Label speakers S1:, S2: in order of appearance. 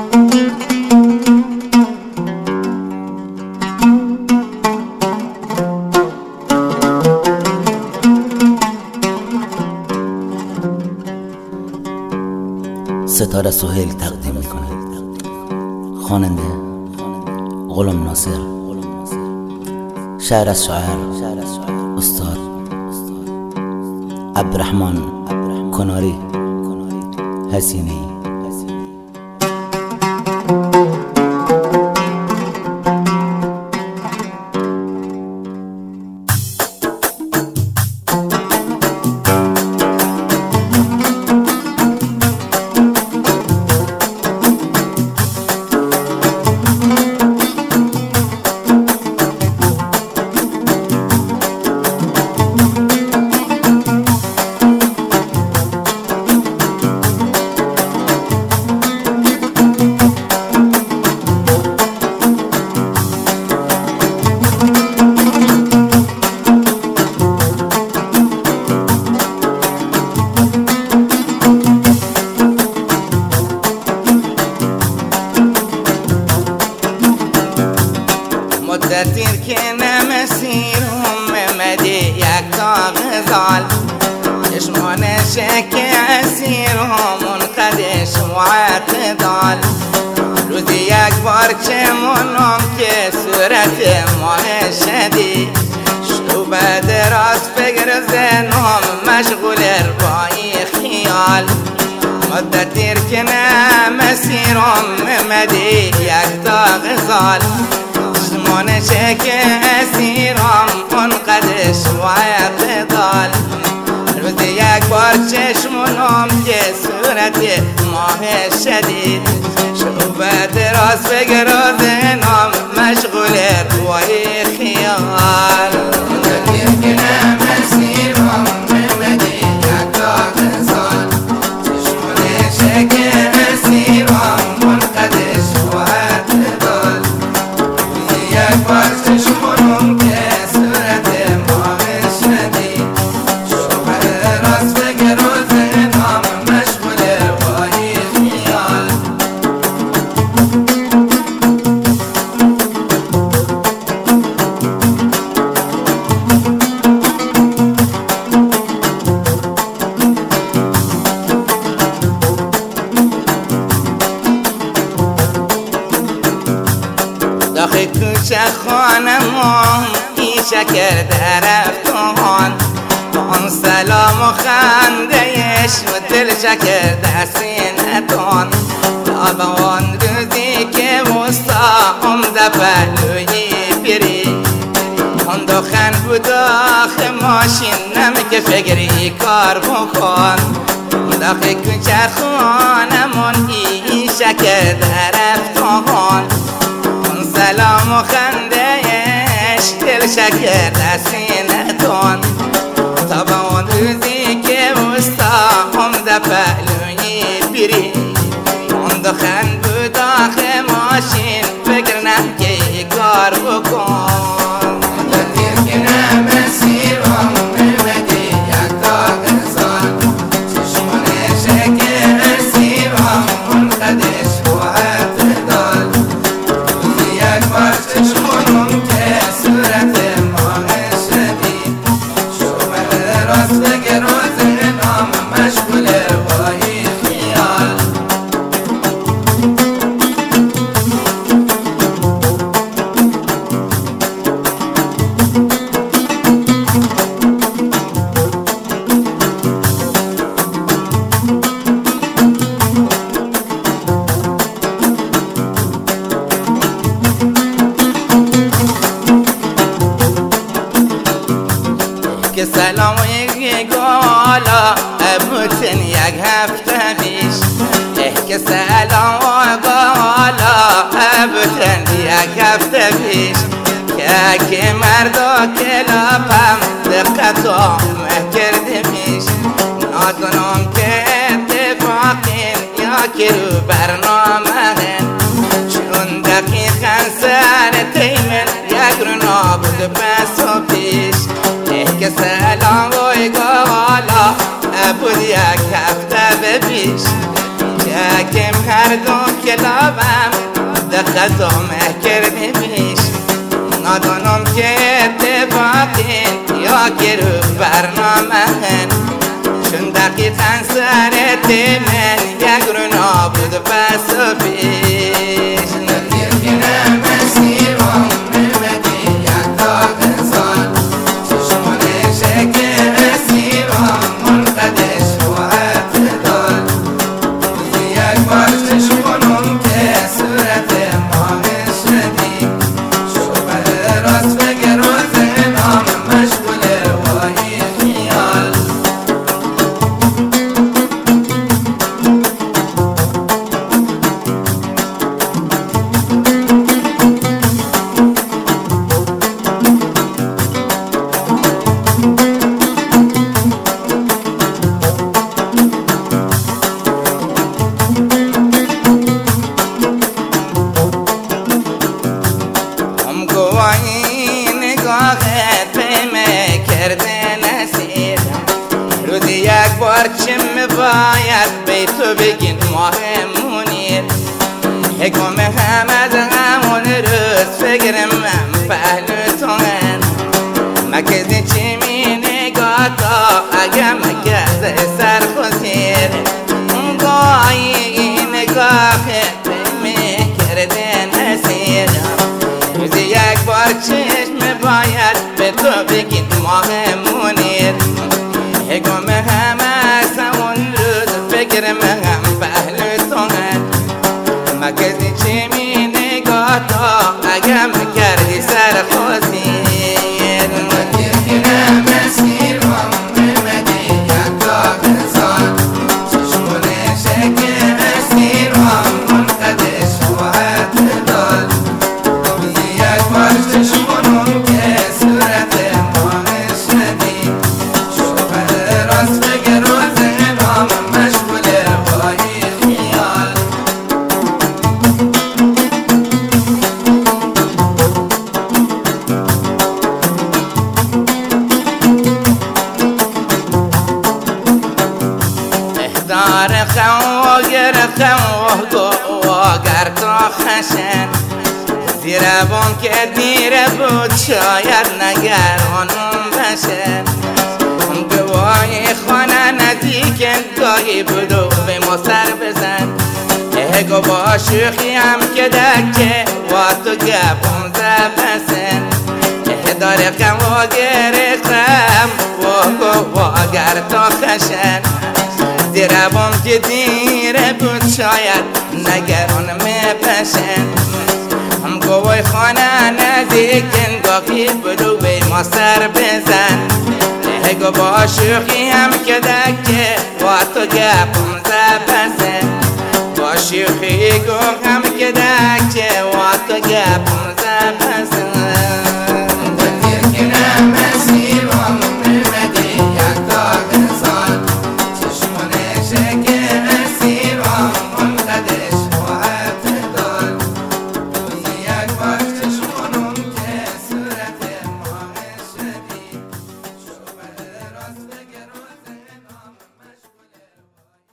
S1: ستاره سهیل تقدیم میکنه. خواننده غلام ناصر. شعر از شاعر استاد عبدالرحمن کناری حسینی.
S2: مدتیر که نمسیرم ممدی یک تا غزال چشمان شک اسیرم منقدش و اعتدال روزی یک بار چه منم که صورت ماه شدی شروع دراز فکر زنم مشغول اربایی خیال مدتیر که نمسیرم ممدی یک تا غزال چشمان شک اسیرم منقدش و اعتدال روز یک بار چشمونم که صورت ماه شدید شروع دراز فکر و ذهنم مشغول روی خیال مدتیر که نمسیرم ممدی یک تا غزال چشمان شک اسیرم منقدش و اعتدال یک بار چشمونم که صورت ماه شدید شروع دراز فکر و ذهنم مشغول روی خیال داخل کوچه خانمم ای شکر درفتان آن سلام و خندهش و دل شکر در سینتان تا آن روزی که مستقیم در پهلوی بری آن دخن بود آخه ماشین نمی که فکری کار بکن داخل کوچه خانمون ای شکر درفتان سلام و خندهش دل شکر در سینتون تا به اون روزی که مستقیم در پهلوی بری اون دخن بود آخه ماشین فکر نم که کار بکن مدتیر که نمسیرم ممدی یک تا غزال چشمان شکر اسیرم منقدش و اعتدال یک بار چشمونم که صورت ماه شدید شروع دراز فکر و ذهنم مشغول روی خیال که سلام یک گالا بودن یک هفته پیش که سلام گالا بودن یک هفته پیش که مردا کلابم دقتم کرده میش نادونم که اتفاقین یا که رو برنامه چون دقیقا سر تیمن یک رو نابود بس و پیش که سلام وی گالا بود یک هفته پیش چکم کرد و کلابم دخلتم کردی پیش ندانم که اتفاقی یا که رو برنامه چون دقیقا سرت من یک رو نابود پس و پیش نتیر که نمسیرم نمدی یک داغ سال چشمان شکر اسیرم منقدش و اعتدال روزی یک بار چشمانم که صورت ما شدی شبه راست بگر و ذهنم مشغول وای خیال نگاهت به من کرده نسیر روزی یک بار چه باید به تو بگین ماه منیر حکم هم از همون روز فکرم من پهلو تو من مکزی چی می نگاه تا اگه مکز سر خوزیر گاهی نگاهت به من کرده نسیر روزی یک بار چشم باید به تو بگید ماه منیر حکم هم از همون روز فکر من هم پهلو تو هم مکزی چی می نگاه تا اگم کردی سر خوزیر مکر که نمسیر هم نمدی یک داغ سال چشمون شکر اسیر هم منقدش و اعتدال چشمانم که صورت ما شدی شبه راست بگر و ذهنم مشغول وای خیال احضار خواگر خواگر تا خشن زیربان که دیره بود شاید نگرانم بشه گواهی خانه نزدیکن گاهی بود و به ما سر بزن اگه با شوخی هم که دکه و تو گپم زبسن داره کم و گرفتم و اگر تا خشن زیربان که دیره بود شاید نگرانم بشه گوی خانه نزدیکن گاهی بدو به ما سر بزن اگه با شوخی هم که دکه با تو گپم زبسن با شوخی گو هم که دکه و تو گپم